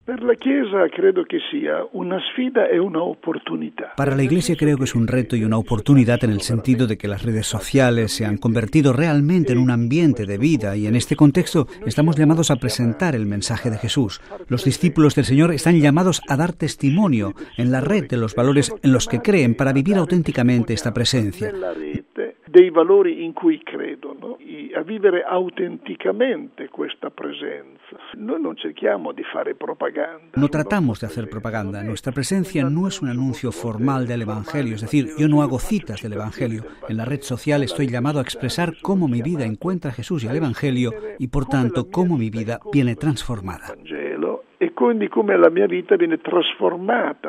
Para la Iglesia creo que es un reto y una oportunidad en el sentido de que las redes sociales se han convertido realmente en un ambiente de vida y en este contexto estamos llamados a presentar el mensaje de Jesús. Los discípulos del Señor están llamados a dar testimonio en la red de los valores en los que creen para vivir auténticamente esta presencia. Dei valori in cui credono, a vivere autenticamente questa presenza. Noi non cerchiamo di fare propaganda. No tratamos de hacer propaganda. Nuestra presencia no es un anuncio formal del Evangelio, es decir, yo no hago citas del Evangelio. En la red social estoy llamado a expresar cómo mi vida encuentra a Jesús y al Evangelio y, por tanto, cómo mi vida viene transformada. E quindi come la mia vita viene trasformata